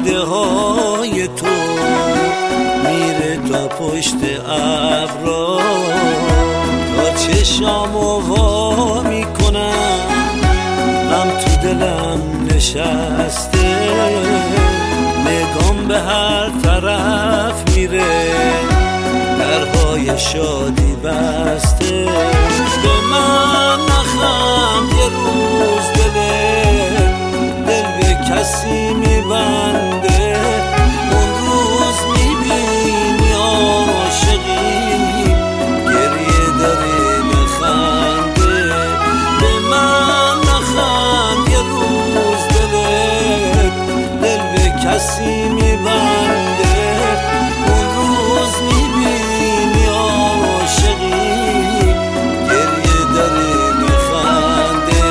خنده های تو میره تا پشت ابرا، تا چشامو وا میکنم غم تو دلم نشسته، نگام به هر طرف میره درهای شادی بسته. به من نخند یه روز دل به کسی میبنده، اون روز میبینی عاشقی گریه داره بخنده. به من نخند یه روز دل به کسی میبنده، اون روز میبینی عاشقی گریه داره بخنده.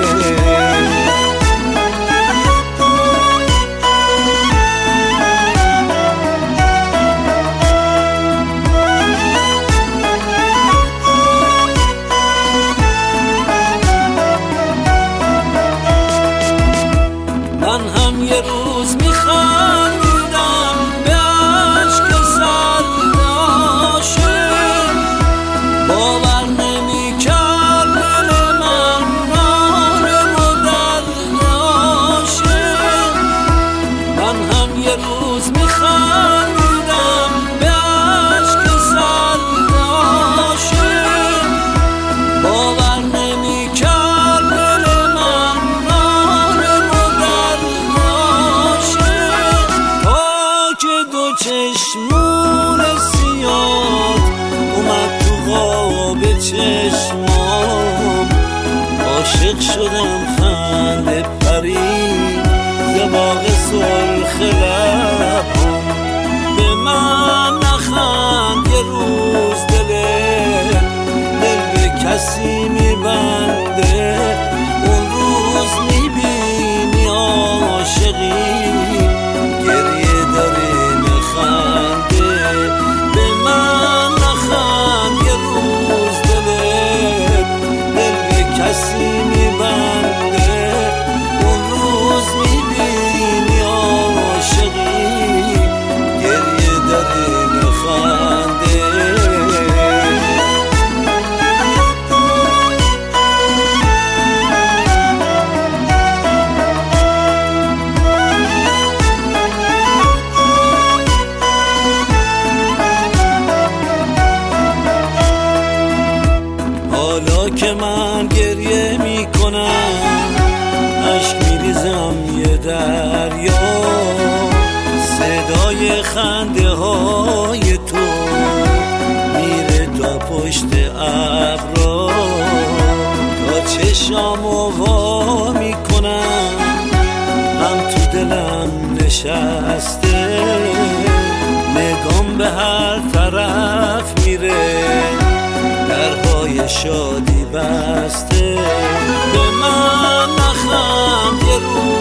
من هم یه روز میخندیدم به عشق سرد عاشق، باور نمیکرد دل من نالم و درد عاشق. من هم یه روز میخندیدم به عشق سرد عاشق، باور نمیکرد دل من نالم و درد عاشق. تا که دو چشمون سیاد اومد تو خواب چشمام، عاشق شدم خنده پرید ز باغ سرخ لبم. به من نخند یه روز دل به کسی میبنده، اون روز میبینی عاشقی گریه داره بخنده. به من نخند یه روز دل به کسی میبنده، اون روز میبینی عاشقی گریه داره بخنده. حالا که من گریه میکنم اشک میریزم یه دریا، صدای خنده های تو میره تا پشت ابرا، تا چشامو وا میکنم غم تو دلم نشسته، نگام به هر طرف میره درهای شادی بسته. به من نخند یه روز